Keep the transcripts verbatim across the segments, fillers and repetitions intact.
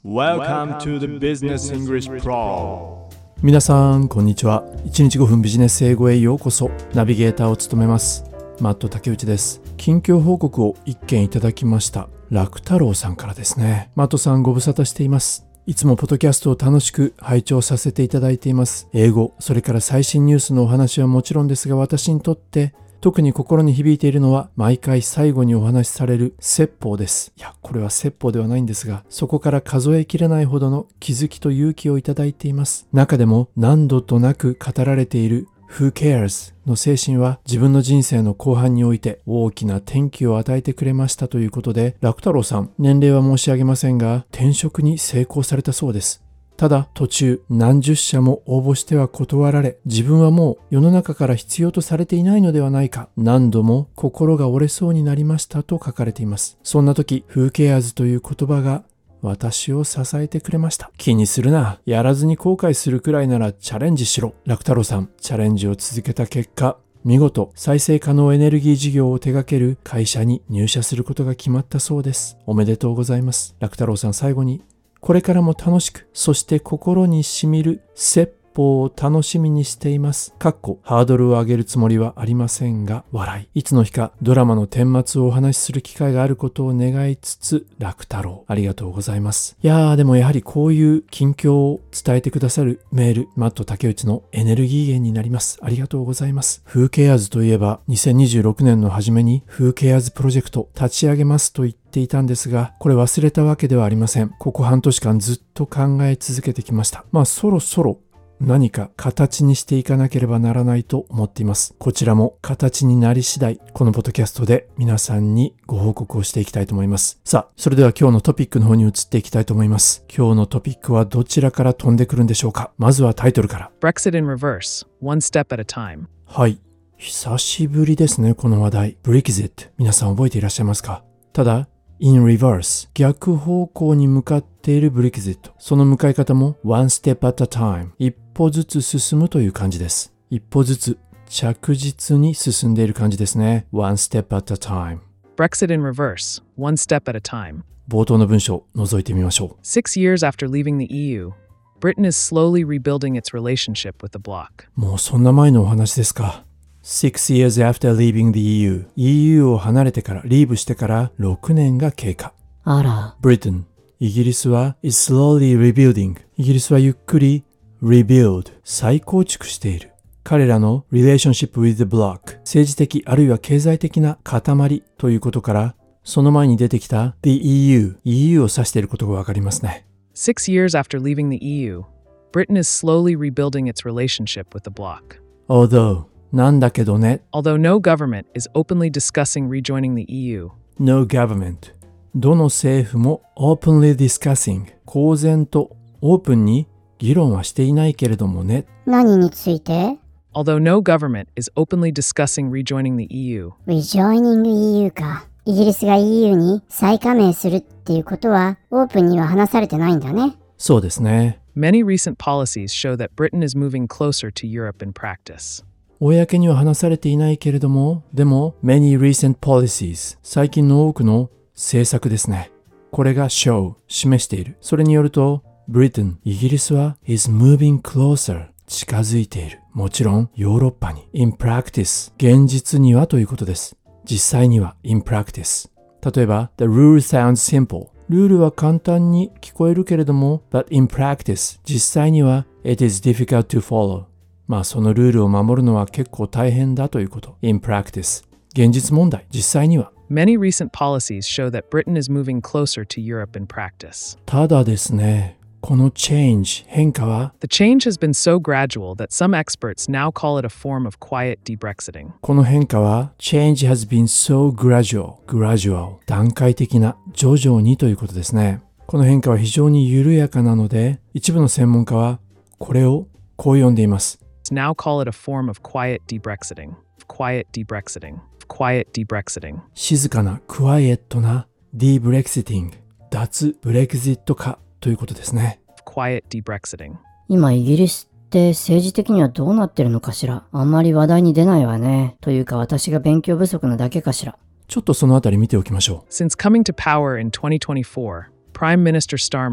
Welcome to the Business English Pro。 皆さんこんにちは。いちにちごふんビジネス英語へようこそ。ナビゲーターを務めますマット竹内です。近況報告を一件いただきました。楽太郎さんからですね。マットさんご無沙汰しています。いつもポッドキャストを楽しく拝聴させていただいています。英語、それから最新ニュースのお話はもちろんですが、私にとって特に心に響いているのは毎回最後にお話しされる説法です。いや、これは説法ではないんですが、そこから数えきれないほどの気づきと勇気をいただいています。中でも何度となく語られている Who cares の精神は自分の人生の後半において大きな転機を与えてくれましたということで、楽太郎さん、年齢は申し上げませんが、転職に成功されたそうです。ただ途中何十社も応募しては断られ、自分はもう世の中から必要とされていないのではないか、何度も心が折れそうになりましたと書かれています。そんな時 Who cares という言葉が私を支えてくれました。気にするな、やらずに後悔するくらいならチャレンジしろ。楽太郎さん、チャレンジを続けた結果、見事再生可能エネルギー事業を手掛ける会社に入社することが決まったそうです。おめでとうございます。楽太郎さん、最後にこれからも楽しく、そして心にしみる説法を楽しみにしています。かっこハードルを上げるつもりはありませんが、笑い。いつの日かドラマの顛末をお話しする機会があることを願いつつ、楽太郎、ありがとうございます。いやー、でもやはりこういう近況を伝えてくださるメール、マット竹内のエネルギー源になります。ありがとうございます。Who cares といえば、にせんにじゅうろくねんの初めに Who cares プロジェクト立ち上げますと言って言っていたんですが、これ忘れたわけではありません。ここ半年間ずっと考え続けてきました。まあそろそろ何か形にしていかなければならないと思っています。こちらも形になり次第、このポッドキャストで皆さんにご報告をしていきたいと思います。さあ、それでは今日のトピックの方に移っていきたいと思います。今日のトピックはどちらから飛んでくるんでしょうか。まずはタイトルから。 Brexit in reverse, one step at a time。 はい。久しぶりですね、この話題。Brexit。皆さん覚えていらっしゃいますか？ただ、in reverse、逆方向に向かっているブレキジット。その向かい方も one step at a time、一歩ずつ進むという感じです。一歩ずつ着実に進んでいる感じですね。one step at a time。 Brexit in reverse, one step at a time。 冒頭の文章を覗いてみましょう。 Six years after leaving the E U, Britain is slowly rebuilding its relationship with the bloc。 もうそんな前のお話ですか。Six years after leaving the E U。 イーユー を離れてから、リーブしてからろくねんが経過。 あら。 Britain、イギリスは is slowly rebuilding。 イギリスはゆっくり rebuild、 再構築している。彼らの relationship with the bloc、 政治的あるいは経済的な塊ということから、その前に出てきた the イーユー、 イーユー を指していることがわかりますね。 Six years after leaving the E U, Britain is slowly rebuilding its relationship with the bloc。 Although、なんだけどね。 Although no government is openly discussing rejoining the E U。 No government。 どの政府も openly discussing、 公然とオープンに議論はしていないけれどもね。 何について？ Although no government is openly discussing rejoining the E U。 Rejoining イーユー か。イギリスが イーユー に再加盟するっていうことはオープンには話されてないんだね。 そうですね。 Many recent policies show that Britain is moving closer to Europe in practice。 公には話されていないけれども、でも many recent policies、 最近の多くの政策ですね。これが show、 示している。それによると Britain、 イギリスは is moving closer、 近づいている。もちろんヨーロッパに。 in practice、 現実にはということです。実際には in practice。 例えば the rule sounds simple、 ルールは簡単に聞こえるけれども but in practice、 実際には it is difficult to follow、まあそのルールを守るのは結構大変だということ。 in practice、 現実問題、実際には。 Many recent policies show that Britain is moving closer to Europe in practice。 ただですね、この change、 変化は The change has been so gradual that some experts now call it a form of quiet de-Brexiting。 この変化は change has been so gradual、 gradual、 段階的な、徐々にということですね。この変化は非常に緩やかなので、一部の専門家はこれをこう呼んでいます。 Now call it a form of quiet de-Brexiting。 Quiet de-Brexiting。 Quiet de-Brexiting。 静かな、クワイエットな de-Brexiting、 脱ブレクジット化ということですね。 Quiet de-Brexiting。 今イギリスって政治的にはどうなってるのかしら。あんまり話題に出ないわね。というか私が勉強不足なだけかしら。 ちょっとそのあたり見ておきましょう。 Since coming to power in twenty twenty-four, Prime Minister Starmer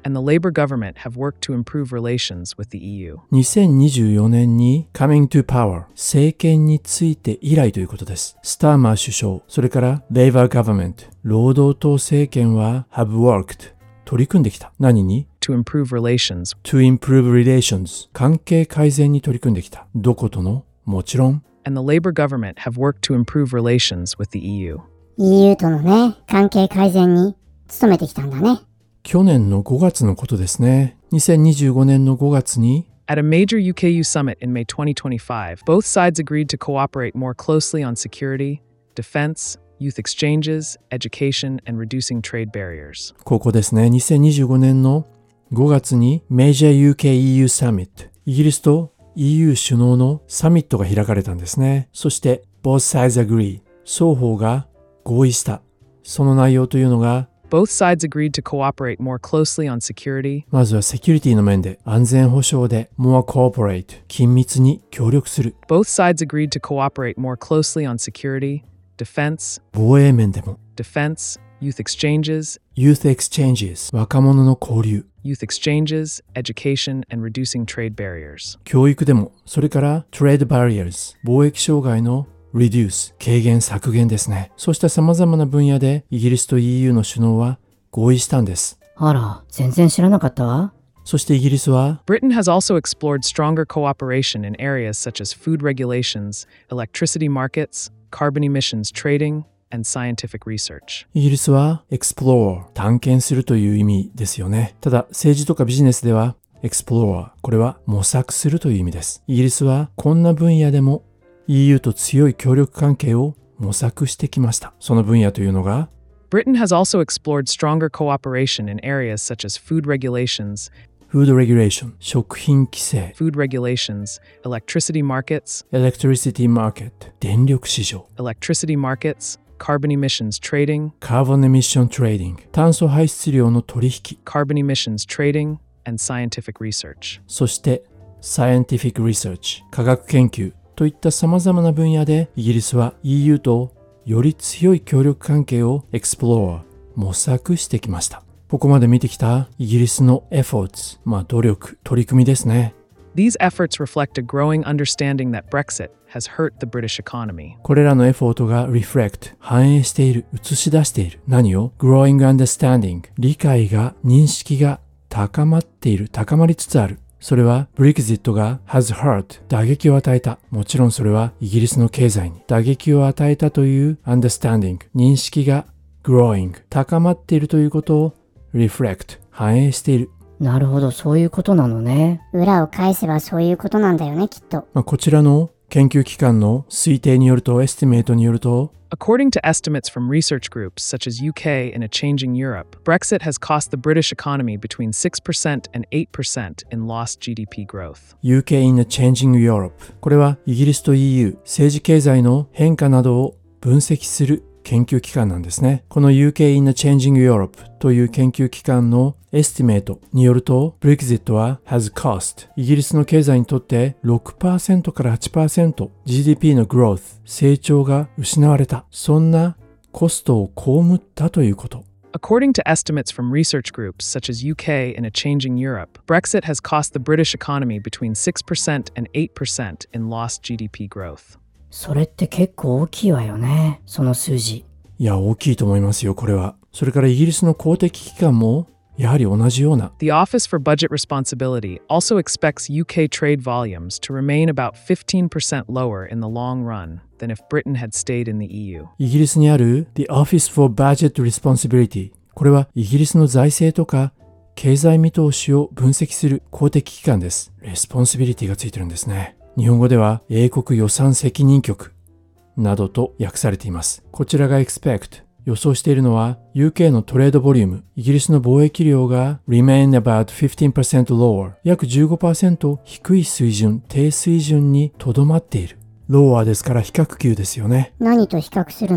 and the Labour government have worked to improve relations with the E U. にせんにじゅうよねんに coming to power 政権について以来ということです。スターマー首相、それから Labour government 労働党政権は have worked 取り組んできた。何に？ To improve relations. To improve relations 関係改善に取り組んできた。どことの？もちろん。 And the Labour government have worked to improve relations with the E U. イーユー とのね、関係改善に努めてきたんだね。 去年のごがつのことですね。にせんにじゅうごねんのごがつに At a major U K U summit in May twenty twenty-five, both sides agreed to cooperate more closely on security, defense, youth exchanges, education, and reducing trade barriers. ここですね。にせんにじゅうごねんのごがつに Major ユーケーイーユー Summit、イギリスと イーユー 首脳のサミットが開かれたんですね。そして Both sides agree、双方が合意した。その内容というのが Both sides agreed to cooperate more closely on security. まずはセキュリティの面で安全保障で more cooperate 緊密に協力する。 Both sides agreed to cooperate more closely on security, defense, 防衛面でも defense, youth exchanges, youth exchanges 若者の交流、 youth exchanges, education, and reducing trade barriers. 教育でも、それから trade barriers 貿易障害のreduce 軽減削減ですね。そうした様々な分野でイギリスと イーユー の首脳は合意したんです。 あら、全然知らなかったわ。 そしてイギリスは Britain has also explored stronger cooperation in areas such as food regulations, electricity markets, carbon emissions trading, and scientific research. イギリスは explore 探検するという意味ですよね。ただ政治とかビジネスでは explore これは模索するという意味です。イギリスはこんな分野でもイーユー と強い協力関係を模索してきました。その分野というのが Britain has also explored stronger cooperation in areas such as food regulations, food regulation 食品規制、 food regulations, electricity markets, electricity market 電力市場、 electricity markets, carbon emissions trading, carbon emission trading 炭素排出量の取引、 carbon emissions trading, and scientific research. そして scientific research 科学研究といった様々な分野でイギリスは イーユー とより強い協力関係を explore 模索してきました。ここまで見てきたイギリスの efforts まあ努力、取り組みですね。 These efforts reflect a growing understanding that Brexit has hurt the British economy. これらのエフォートが reflect 反映している、映し出している。何を growing understanding 理解が、認識が高まっている、高まりつつある。それは Brexit が has hurt 打撃を与えた。もちろんそれはイギリスの経済に打撃を与えたという understanding 認識が growing 高まっているということを reflect 反映している。 なるほど、そういうことなのね。 裏を返せばそういうことなんだよね、きっと。 まあ、こちらの研究機関の推定によると、エスティメートによると、 According to estimates from research groups such as U K and A Changing Europe, Brexit has cost the British economy between six percent and eight percent in lost ジーディーピー growth. ユーケー in a Changing Europe これはイギリスと イーユー 政治経済の変化などを分析する研究機関なんですね。この ユーケー in a Changing Europe という研究機関のエスティメートによると Brexit は has cost イギリスの経済にとって ろくパーセント から はちパーセント ジーディーピー の growth 成長が失われた。そんなコストを被ったということ。 According to estimates from research groups such as U K and A Changing Europe, Brexit has cost the British economy between six percent and eight percent in lost ジーディーピー growth. それって結構大きいわよね、その数字。 いや、大きいと思いますよ、これは。それからイギリスの公的機関もやはり同じような。 The Office for Budget Responsibility also expects U K trade volumes to remain about fifteen percent lower in the long run than if Britain had stayed in the イーユー. イギリスにある The Office for Budget Responsibility これはイギリスの財政とか経済見通しを分析する公的機関です。レスポンシビリティがついてるんですね。日本語では英国予算責任局などと訳されています。こちらが expect 予想しているのは ユーケー のトレードボリューム、イギリスの貿易量が remain about fifteen percent lower 約 じゅうごパーセント 低い水準、低水準にとどまっている。lower ですから比較級ですよね。 何と比較するの？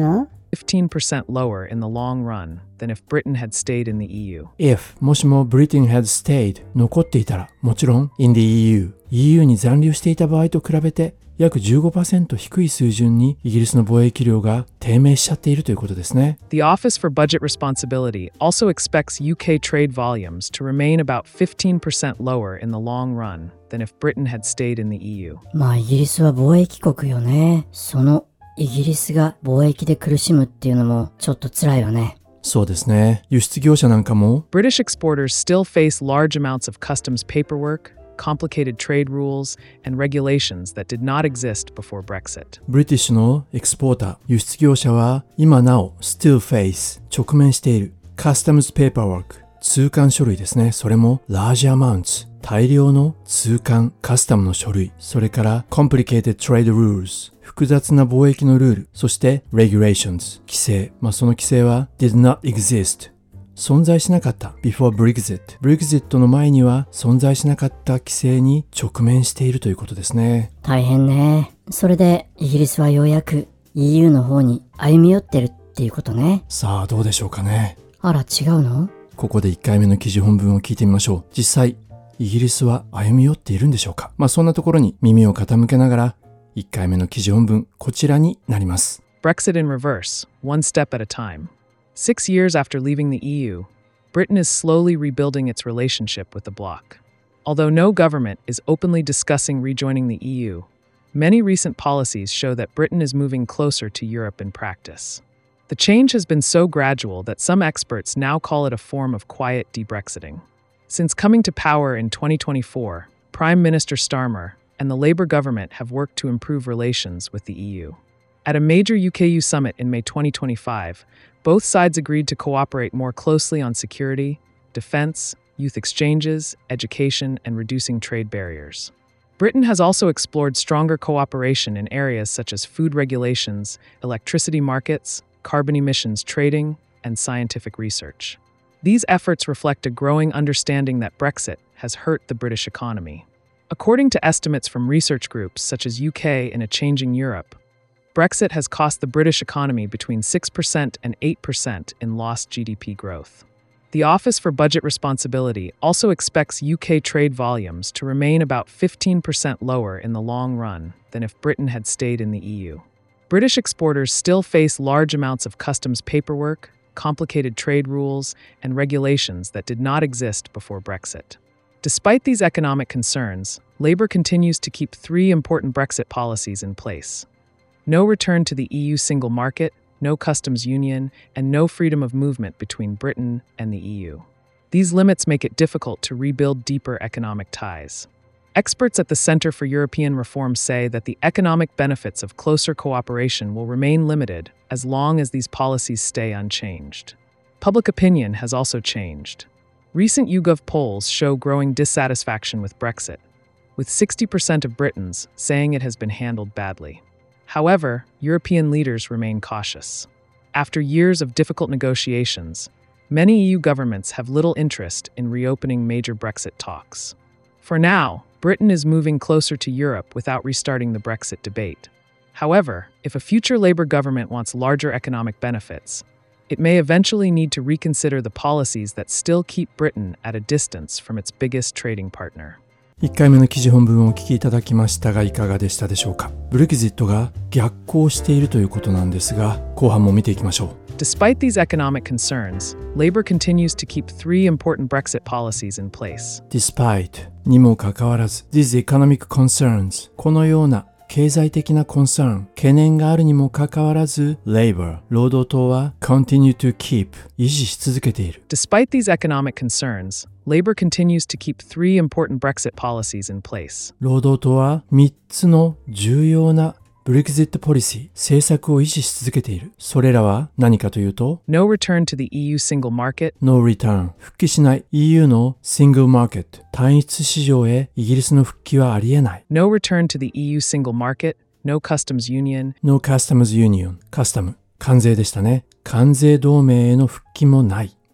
fifteen percent lower in the long run than if Britain had stayed in the E U. if もしも Britain had stayed 残っていたら、もちろん in the イーユー イーユー に残留していた場合と比べて約 じゅうごパーセント 低い水準にイギリスの貿易量が低迷しちゃっているということですね。 The Office for Budget Responsibility also expects U K trade volumes to remain about fifteen percent lower in the long run than if Britain had stayed in the E U. まあイギリスは貿易国よね。そのイギリスが貿易で苦しむっていうのもちょっと辛いよね。 そうですね。輸出業者なんかも British exporters still face large amounts of customs paperwork, complicated trade rules, and regulations that did not exist before Brexit. ブリティッシュのエクスポーター、輸出業者は今なお still face 直面している customs paperwork 通関書類ですね。それも large amounts 大量の通関カスタムの書類、それから complicated trade rules 複雑な貿易のルール、そして regulations 規制、まあその規制は did not exist存在しなかった before Brexit。Brexit の前には存在しなかった規制に直面しているということですね。 大変ね。それでイギリスはようやく イーユー の方に歩み寄ってるっていうことね。 さあどうでしょうかね。 あら違うの？ ここでいっかいめの記事本文を聞いてみましょう。実際イギリスは歩み寄っているんでしょうか。まあそんなところに耳を傾けながらいっかいめの記事本文こちらになります。 Brexit in reverse, one step at a time. Six years after leaving the E U, Britain is slowly rebuilding its relationship with the bloc. Although no government is openly discussing rejoining the E U, many recent policies show that Britain is moving closer to Europe in practice. The change has been so gradual that some experts now call it a form of quiet de-Brexiting. Since coming to power in twenty twenty-four, Prime Minister Starmer and the Labour government have worked to improve relations with the E U. At a major U K U summit in May twenty twenty-five, both sides agreed to cooperate more closely on security, defense, youth exchanges, education, and reducing trade barriers. Britain has also explored stronger cooperation in areas such as food regulations, electricity markets, carbon emissions trading, and scientific research. These efforts reflect a growing understanding that Brexit has hurt the British economy. According to estimates from research groups such as U K in a Changing Europe, Brexit has cost the British economy between six percent and eight percent in lost G D P growth. The Office for Budget Responsibility also expects U K trade volumes to remain about fifteen percent lower in the long run than if Britain had stayed in the E U. British exporters still face large amounts of customs paperwork, complicated trade rules, and regulations that did not exist before Brexit. Despite these economic concerns, Labour continues to keep three important Brexit policies in place. No return to the E U single market, no customs union, and no freedom of movement between Britain and the E U. These limits make it difficult to rebuild deeper economic ties. Experts at the Center for European Reform say that the economic benefits of closer cooperation will remain limited as long as these policies stay unchanged. Public opinion has also changed. Recent YouGov polls show growing dissatisfaction with Brexit, with sixty percent of Britons saying it has been handled badly. However, European leaders remain cautious. After years of difficult negotiations, many E U governments have little interest in reopening major Brexit talks. For now, Britain is moving closer to Europe without restarting the Brexit debate. However, if a future Labour government wants larger economic benefits, it may eventually need to reconsider the policies that still keep Britain at a distance from its biggest trading partner. いっかいめの記事本文をお聞きいただきましたがいかがでしたでしょうか。ブレキジットが逆行しているということなんですが、後半も見ていきましょう。 Despite these economic concerns, Labour continues to keep three important Brexit policies in place. Despite にもかかわらず these economic concerns このような経済的なコンサーン、懸念があるにもかかわらず Labour 労働党は continue to keep 維持し続けている。 Despite these economic concerns, Labour continues to keep three important Brexit policies in place. 労働党はみっつの重要なブレキジットポリシー、政策を維持し続けている。それらは何かというと No return to the E U single market, No return 復帰しない イーユー の Single Market 単一市場へイギリスの復帰はありえない。 No return to the E U single market, no customs union, No Customs Union カスタム関税でしたね。関税同盟への復帰もない。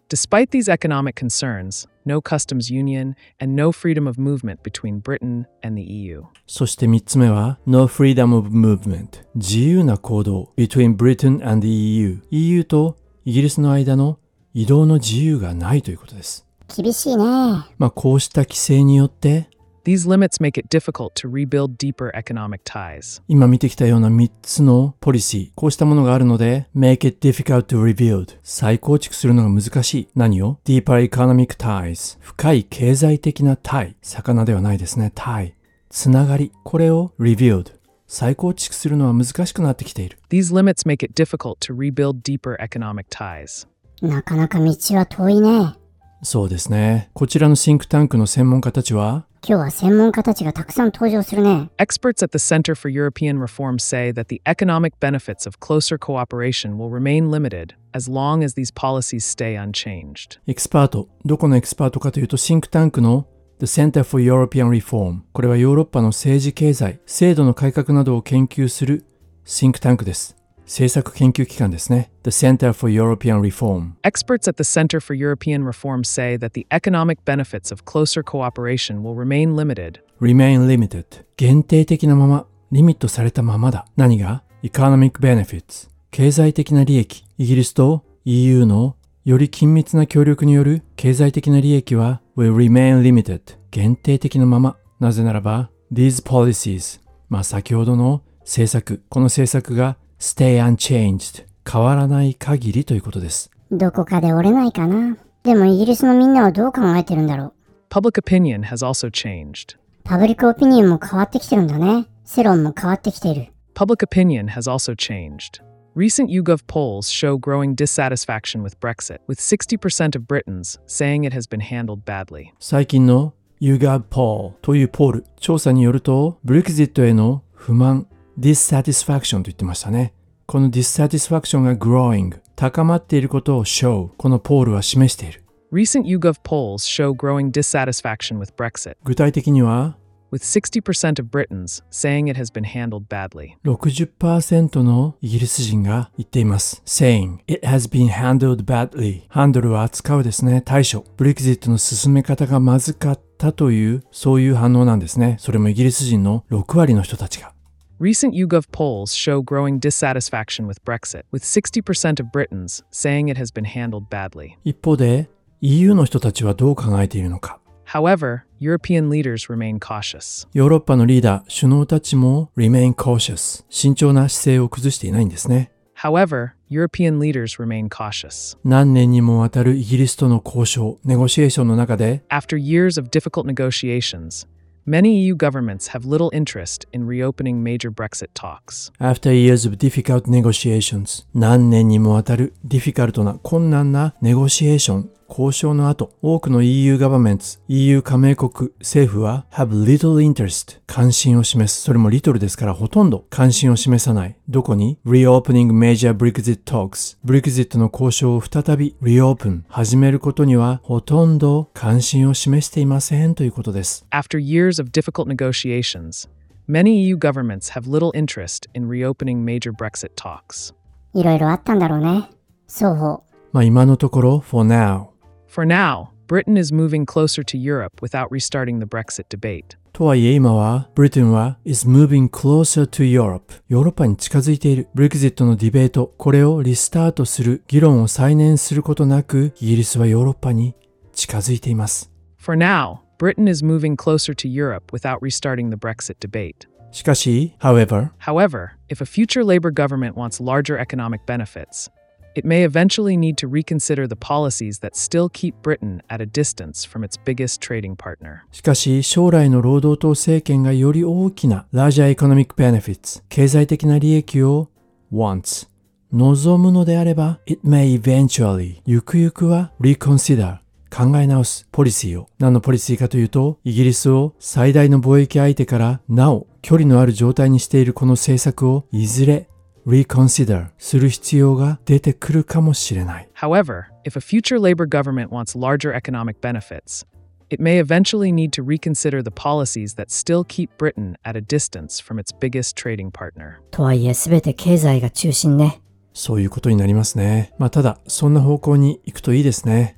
Despite these economic concerns, no customs union and no freedom of movement between Britain and the イーユー. そしてみっつめは No freedom of movement 自由な行動 between Britain and the イーユー イーユー とイギリスの間の移動の自由がないということです。 厳しいね。 まあこうした規制によって These limits make it difficult to rebuild deeper economic ties. 今見てきたようなみっつのポリシー、こうしたものがあるので make it difficult to rebuild 再構築するのが難しい。何を deeper economic ties 深い経済的なタイ、魚ではないですね。タイ、つながり、これを rebuild 再構築するのは難しくなってきている。 These limits make it difficult to rebuild deeper economic ties. なかなか道は遠いね。 そうですね。こちらのシンクタンクの専門家たちは今日は専門家たちがたくさん登場するね。 Experts at the Center for European Reform say that the economic benefits of closer cooperation will remain limited as long as these policies stay unchanged. エキスパート、どこのエキスパートかというとシンクタンクの The Center for European Reform。これはヨーロッパの政治経済、制度の改革などを研究するシンクタンクです。政策研究機関ですね。The Center for European Reform. Experts at the Center for European Reform say that the economic benefits of closer cooperation will remain limited. Remain limited. 限定的なまま、リミットされたままだ。何が Economic benefits。経済的な利益。イギリスと イーユー のより緊密な協力による経済的な利益は will remain limited。限定的なまま。なぜならば、these policies。まあ先ほどの政策、この政策がStay unchanged 変わらない限りということです。 どこかで折れないかな。でもイギリスのみんなはどう考えてるんだろう。 Public opinion has also changed. パブリックオピニオンも変わってきてるんだね。世論も変わってきている。 Public opinion has also changed. Recent YouGov polls show growing dissatisfaction with Brexit, with sixty percent of Britons saying it has been handled badly. 最近の YouGov poll というポール、調査によると、ブレクジットへの不満、dissatisfaction と言ってましたね。この dissatisfaction が growing 高まっていることを show このポールは示している。 Recent YouGov polls show growing dissatisfaction with Brexit, 具体的には with sixty percent of Britons saying it has been handled badly. ろくじゅっパーセント のイギリス人が言っています。saying it has been handled badly ハンドルは扱うですね。対処ブレクジットの進め方がまずかったというそういう反応なんですね。それもイギリス人のろくわりの人たちが。 Recent YouGov polls show growing dissatisfaction with Brexit, with sixty percent of Britons saying it has been handled badly. 一方で イーユー の人たちはどう考えているのか。 However, European leaders remain cautious. ヨーロッパのリーダー、首脳たちも remain cautious 慎重な姿勢を崩していないんですね。 However, European leaders remain cautious. 何年にもわたるイギリスとの交渉、ネゴシエーションの中で After years of difficult negotiations, many イーユー governments have little interest in reopening major Brexit talks. After years of difficult negotiations 何年にもわたるディフィカルトな困難なネゴシエーション交渉の後、多くの イーユー governments イーユー 加盟国政府は have little interest 関心を示す。それも little ですからほとんど関心を示さない。どこに reopening major Brexit talks ブレクジットの交渉を再び reopen 始めることにはほとんど関心を示していませんということです。 After years of difficult negotiations, many イーユー governments have little interest in reopening major Brexit talks. いろいろあったんだろうね。双方。 まあ今のところ for now。For now, Britain is moving closer to Europe without restarting the Brexit debate. とはいえ今は Britain は is moving closer to Europe ヨーロッパに近づいている。ブレクジットのディベート、これをリスタートする、議論を再燃することなく、イギリスはヨーロッパに近づいています。 For now, Britain is moving closer to Europe without restarting the Brexit debate. しかし、however, However, if a future Labour government wants larger economic benefits, it may eventually need to reconsider the policies that still keep Britain at a distance from its biggest trading partner. しかし将来の労働党政権がより大きな larger economic benefits 経済的な利益を wants 望むのであれば it may eventually ゆくゆくは reconsider 考え直すポリシーを。何のポリシーかというと、イギリスを最大の貿易相手からなお距離のある状態にしているこの政策をいずれreconsider する必要が出てくるかもしれない。 However, if a future Labour government wants larger economic benefits, it may eventually need to reconsider the policies that still keep Britain at a distance from its biggest trading partner. とはいえ全て経済が中心ね。 そういうことになりますね。まあただ、そんな方向に行くといいですね。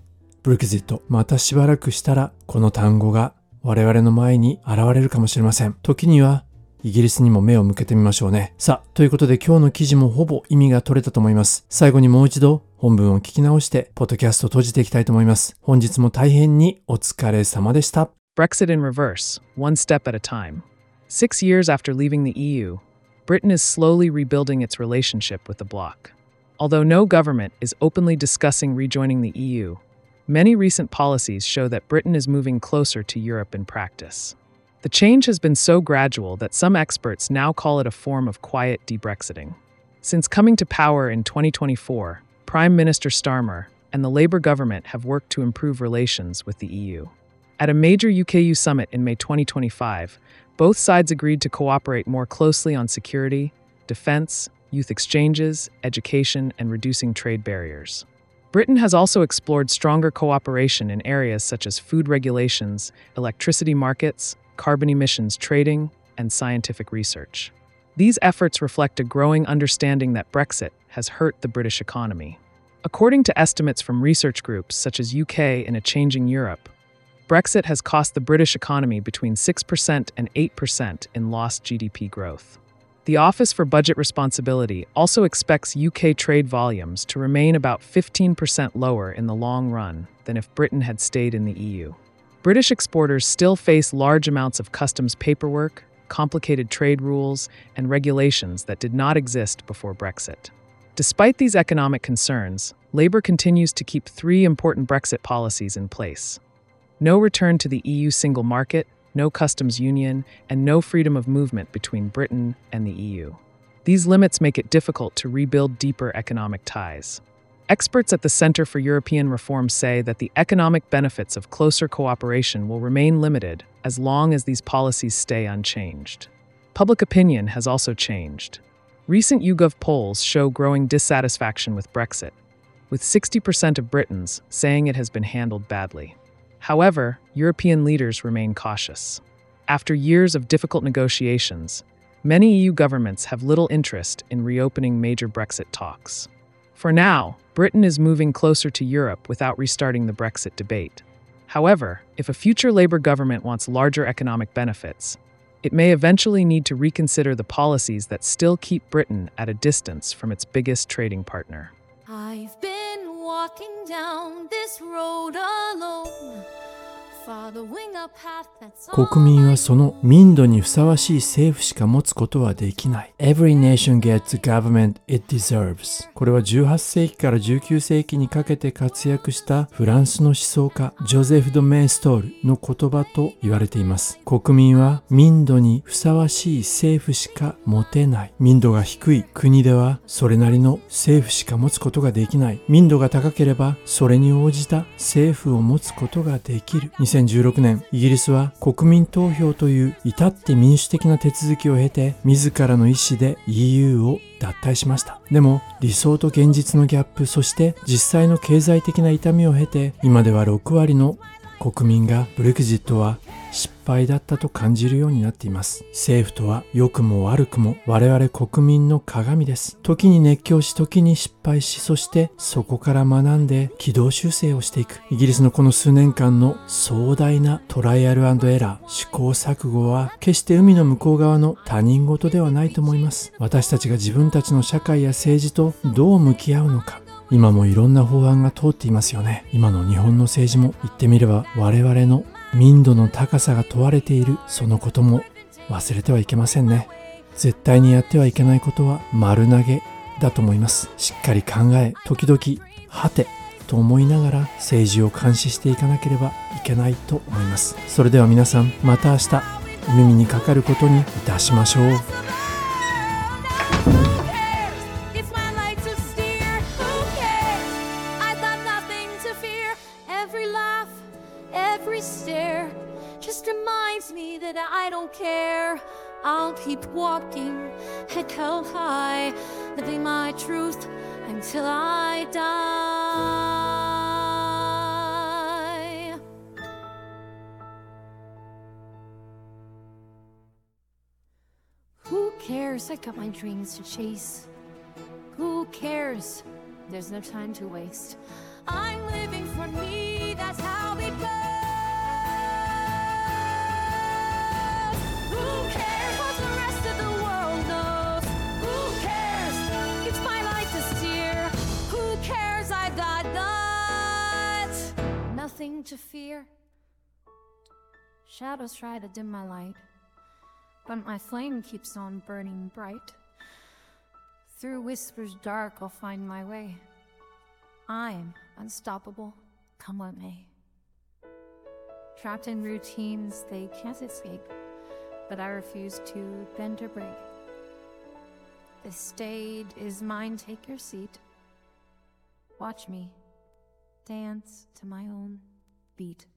ブレクジット。またしばらくしたらこの単語が我々の前に現れるかもしれません。時にはイギリスにも目を向けてみましょうね。さあ、ということで今日の記事もほぼ意味が取れたと思います。最後にもう一度本文を聞き直してポッドキャストを閉じていきたいと思います。本日も大変にお疲れ様でした。 Brexit in reverse, one step at a time. Six years after leaving the E U, Britain is slowly rebuilding its relationship with the bloc. Although no government is openly discussing rejoining the E U, many recent policies show that Britain is moving closer to Europe in practice. The change has been so gradual that some experts now call it a form of quiet de-Brexiting. Since coming to power in twenty twenty-four, Prime Minister Starmer and the Labour government have worked to improve relations with the E U. At a major U K U summit in May twenty twenty-five, both sides agreed to cooperate more closely on security, defence, youth exchanges, education, and reducing trade barriers. Britain has also explored stronger cooperation in areas such as food regulations, electricity markets, carbon emissions trading, and scientific research. These efforts reflect a growing understanding that Brexit has hurt the British economy. According to estimates from research groups such as U K in a Changing Europe, Brexit has cost the British economy between six percent and eight percent in lost G D P growth. The Office for Budget Responsibility also expects U K trade volumes to remain about fifteen percent lower in the long run than if Britain had stayed in the E U. British exporters still face large amounts of customs paperwork, complicated trade rules, and regulations that did not exist before Brexit. Despite these economic concerns, Labour continues to keep three important Brexit policies in place. No return to the E U single market, no customs union, and no freedom of movement between Britain and the E U. These limits make it difficult to rebuild deeper economic ties. Experts at the Center for European Reform say that the economic benefits of closer cooperation will remain limited as long as these policies stay unchanged. Public opinion has also changed. Recent YouGov polls show growing dissatisfaction with Brexit, with sixty percent of Britons saying it has been handled badly. However, European leaders remain cautious. After years of difficult negotiations, many E U governments have little interest in reopening major Brexit talks. For now, Britain is moving closer to Europe without restarting the Brexit debate. However, if a future Labour government wants larger economic benefits, it may eventually need to reconsider the policies that still keep Britain at a distance from its biggest trading partner. I've been walking down this road alone, following a path that's all 国民はその民度にふさわしい政府しか持つことはできない。Every nation gets the government it deserves. これはじゅうはっせいきからじゅうきゅうせいきにかけて活躍したフランスの思想家ジョゼフ・ド・メーストールの言葉と言われています。国民は民度にふさわしい政府しか持てない。民度が低い国ではそれなりの政府しか持つことができない。民度が高ければそれに応じた政府を持つことができる。にせんじゅうろくねん、イギリスは国民投票という至って民主的な手続きを経て自らの意思で イーユー を脱退しました。でも理想と現実のギャップ、そして実際の経済的な痛みを経て今ではろくわりの国民がブレクジットは失敗だったと感じるようになっています。政府とは良くも悪くも我々国民の鏡です。時に熱狂し、時に失敗し、そしてそこから学んで軌道修正をしていく。イギリスのこの数年間の壮大なトライアル&エラー、試行錯誤は決して海の向こう側の他人事ではないと思います。私たちが自分たちの社会や政治とどう向き合うのか。今もいろんな法案が通っていますよね。今の日本の政治も言ってみれば我々の民度の高さが問われている、そのことも忘れてはいけませんね。絶対にやってはいけないことは丸投げだと思います。しっかり考え、時々はてと思いながら政治を監視していかなければいけないと思います。それでは皆さん、また明日お耳にかかることにいたしましょう。 Every stare just reminds me that I don't care. I'll keep walking, head held high, living my truth until I die. Who cares? I got my dreams to chase. Who cares? There's no time to waste. I'm living for me. that's how it goes. Who cares what the rest of the world knows? Who cares? It's my life to steer. Who cares? I got nuts. Nothing to fear. Shadows try to dim my light, but my flame keeps on burning bright. Through whispers dark I'll find my way. I'm unstoppable, come what may. Trapped in routines they can't escape, but I refuse to bend or break. The stage is mine, take your seat. Watch me dance to my own beat.